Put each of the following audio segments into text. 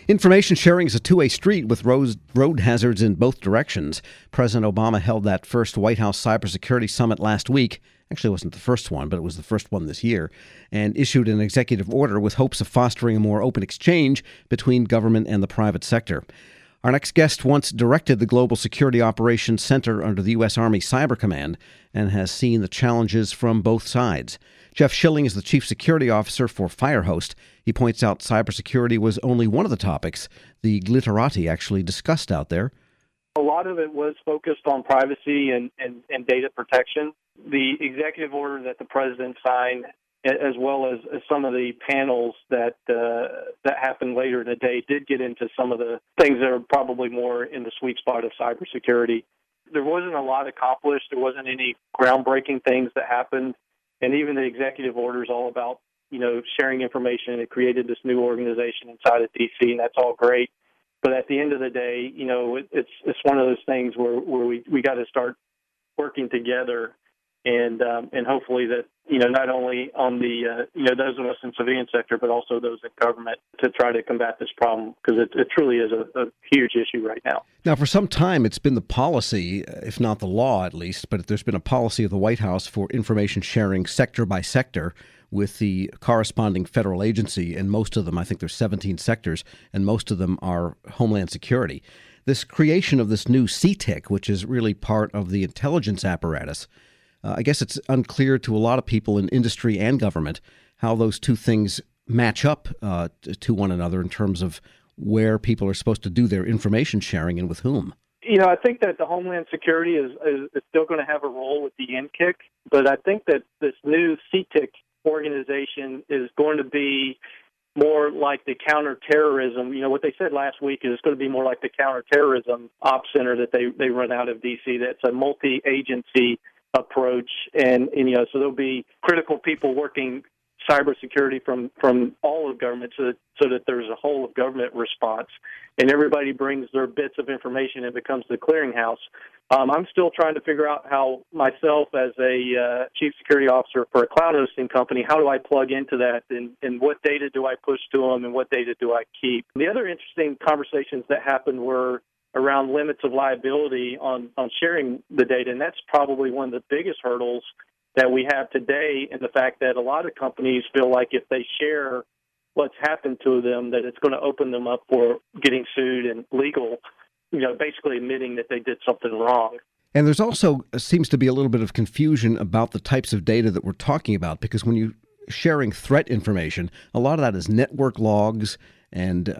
Information sharing is a two-way street with road hazards in both directions. President Obama held that first White House cybersecurity summit last week. Actually, it wasn't the first one, but it was the first one this year, and issued an executive order with hopes of fostering a more open exchange between government and the private sector. Our next guest once directed the Global Security Operations Center under the U.S. Army Cyber Command and has seen the challenges from both sides. Jeff Schilling is the Chief Security Officer for Firehost. He points out cybersecurity was only one of the topics the glitterati actually discussed out there. A lot of it was focused on privacy and data protection. The executive order that the president signed, as well as some of the panels that happened later in the day, did get into some of the things that are probably more in the sweet spot of cybersecurity. There wasn't a lot accomplished. There wasn't any groundbreaking things that happened. And even the executive order is all about, sharing information. It created this new organization inside of D.C., and that's all great. But at the end of the day, it's one of those things where we got to start working together, and hopefully that not only on the those of us in civilian sector, but also those in government to try to combat this problem, because it truly is a huge issue right now. Now, for some time, it's been the policy, if not the law at least, but there's been a policy of the White House for information sharing sector by sector with the corresponding federal agency, and most of them, I think there's 17 sectors, and most of them are Homeland Security. This creation of this new CTIC, which is really part of the intelligence apparatus, I guess it's unclear to a lot of people in industry and government how those two things match up to one another in terms of where people are supposed to do their information sharing and with whom. I think that the Homeland Security is still going to have a role with the NCIC, but I think that this new CTIC organization is going to be more like the counterterrorism. What they said last week is it's going to be more like the counterterrorism ops center that they run out of D.C. That's a multi-agency approach, and so there'll be critical people working cybersecurity from all of government so that there's a whole of government response, and everybody brings their bits of information and becomes the clearinghouse. I'm still trying to figure out how myself as a chief security officer for a cloud hosting company, how do I plug into that, and what data do I push to them and what data do I keep? The other interesting conversations that happened were around limits of liability on sharing the data, and that's probably one of the biggest hurdles that we have today, in the fact that a lot of companies feel like if they share what's happened to them, that it's going to open them up for getting sued and legal, basically admitting that they did something wrong. And there's also seems to be a little bit of confusion about the types of data that we're talking about, because when you're sharing threat information, a lot of that is network logs and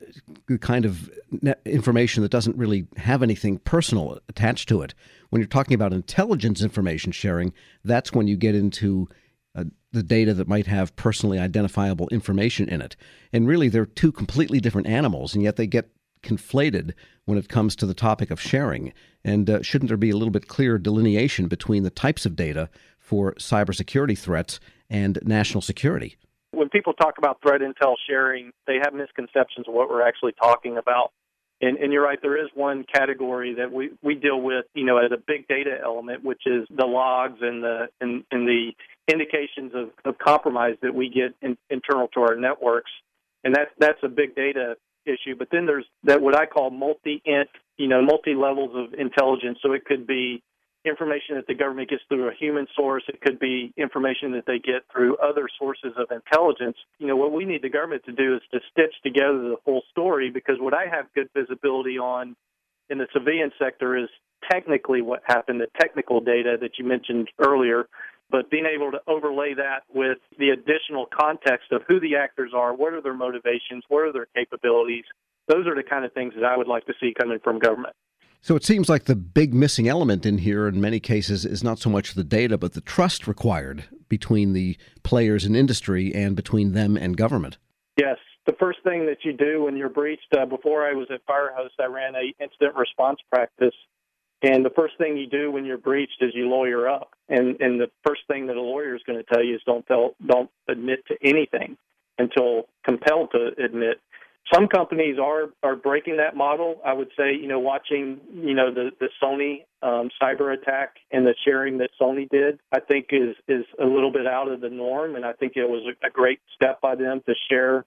kind of information that doesn't really have anything personal attached to it. When you're talking about intelligence information sharing, that's when you get into the data that might have personally identifiable information in it. And really, they're two completely different animals, and yet they get conflated when it comes to the topic of sharing. And shouldn't there be a little bit clearer delineation between the types of data for cybersecurity threats and national security? When people talk about threat intel sharing, they have misconceptions of what we're actually talking about. And you're right, there is one category that we deal with, as a big data element, which is the logs and the indications of compromise that we get internal to our networks. And that's a big data issue. But then there's that what I call multi-int, multi-levels of intelligence. So it could be information that the government gets through a human source. It could be information that they get through other sources of intelligence. What we need the government to do is to stitch together the full story, because what I have good visibility on in the civilian sector is technically what happened, the technical data that you mentioned earlier, but being able to overlay that with the additional context of who the actors are, what are their motivations, what are their capabilities, those are the kind of things that I would like to see coming from government. So it seems like the big missing element in here in many cases is not so much the data, but the trust required between the players in industry and between them and government. Yes. The first thing that you do when you're breached, before I was at Firehost, I ran a incident response practice. And the first thing you do when you're breached is you lawyer up. And the first thing that a lawyer is going to tell you is don't admit to anything until compelled to admit. Some companies are breaking that model. I would say, watching, the Sony cyber attack and the sharing that Sony did, I think is a little bit out of the norm. And I think it was a great step by them to share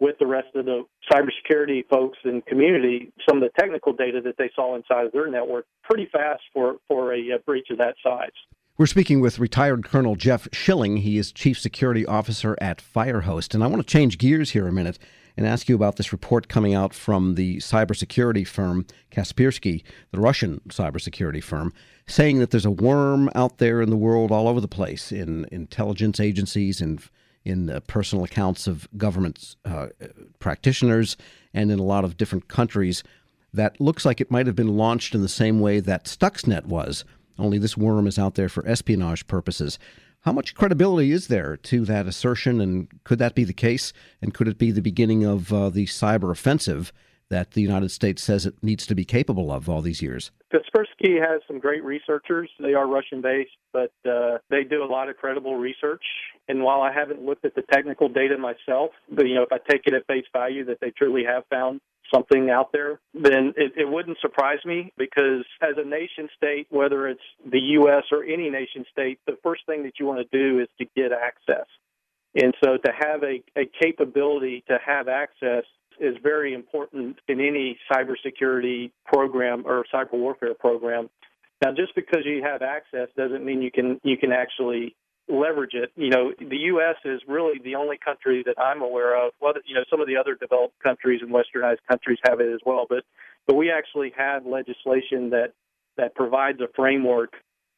with the rest of the cybersecurity folks and community some of the technical data that they saw inside of their network pretty fast for a breach of that size. We're speaking with retired Colonel Jeff Schilling. He is Chief Security Officer at Firehost. And I want to change gears here a minute and ask you about this report coming out from the cybersecurity firm Kaspersky, the Russian cybersecurity firm, saying that there's a worm out there in the world all over the place, in intelligence agencies and in personal accounts of government practitioners and in a lot of different countries, that looks like it might have been launched in the same way that Stuxnet was, only this worm is out there for espionage purposes. How much credibility is there to that assertion, and could that be the case? And could it be the beginning of the cyber offensive that the United States says it needs to be capable of all these years? Kaspersky has some great researchers. They are Russian-based, but they do a lot of credible research. And while I haven't looked at the technical data myself, but if I take it at face value that they truly have found something out there, then it wouldn't surprise me, because as a nation state, whether it's the U.S. or any nation state, the first thing that you want to do is to get access. And so to have a capability to have access is very important in any cybersecurity program or cyber warfare program. Now, just because you have access doesn't mean you can actually leverage it. The U.S. is really the only country that I'm aware of. Well, some of the other developed countries and westernized countries have it as well, but we actually have legislation that provides a framework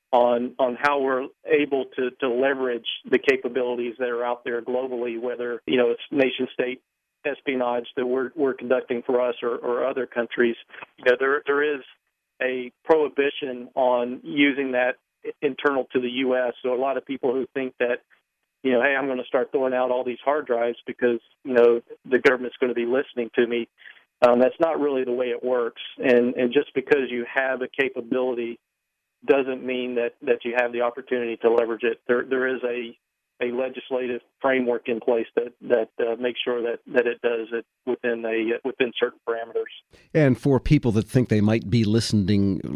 on how we're able to leverage the capabilities that are out there globally, whether it's nation state espionage that we're conducting for us or other countries. There is a prohibition on using that internal to the U.S. So a lot of people who think that, hey, I'm going to start throwing out all these hard drives because, the government's going to be listening to me, that's not really the way it works. And just because you have a capability doesn't mean that you have the opportunity to leverage it. There is a legislative framework in place that makes sure that it does it within certain parameters. And for people that think they might be listened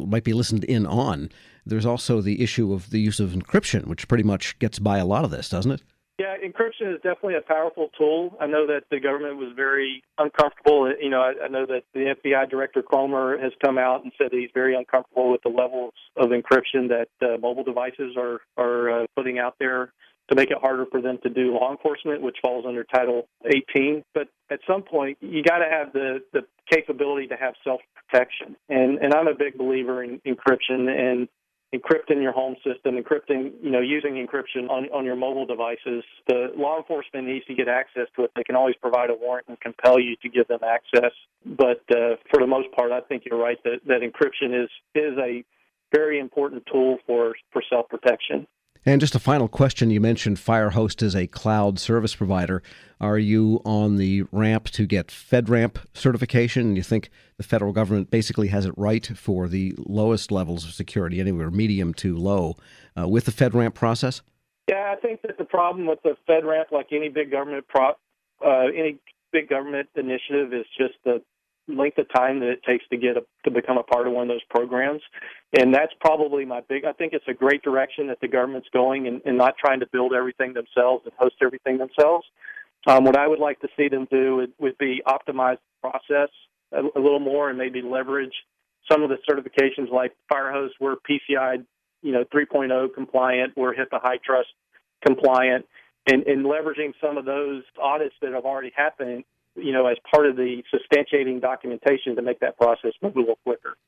in on, there's also the issue of the use of encryption, which pretty much gets by a lot of this, doesn't it? Yeah, encryption is definitely a powerful tool. I know that the government was very uncomfortable. I know that the FBI Director Cromer has come out and said that he's very uncomfortable with the levels of encryption that mobile devices are putting out there to make it harder for them to do law enforcement, which falls under Title 18. But at some point, you got to have the capability to have self-protection. And I'm a big believer in encryption and encrypting your home system, using encryption on your mobile devices. The law enforcement needs to get access to it. They can always provide a warrant and compel you to give them access. But for the most part, I think you're right that encryption is a very important tool for self-protection. And just a final question. You mentioned Firehost is a cloud service provider. Are you on the ramp to get FedRAMP certification? You think the federal government basically has it right for the lowest levels of security, anywhere medium to low, with the FedRAMP process? Yeah, I think that the problem with the FedRAMP, like any big government initiative, is just the length of time that it takes to become a part of one of those programs. And that's probably I think it's a great direction that the government's going and not trying to build everything themselves and host everything themselves. What I would like to see them do would be optimize the process a little more and maybe leverage some of the certifications like Firehost. We're PCI 3.0 compliant, we're HIPAA High Trust compliant, and leveraging some of those audits that have already happened as part of the substantiating documentation to make that process move a little quicker.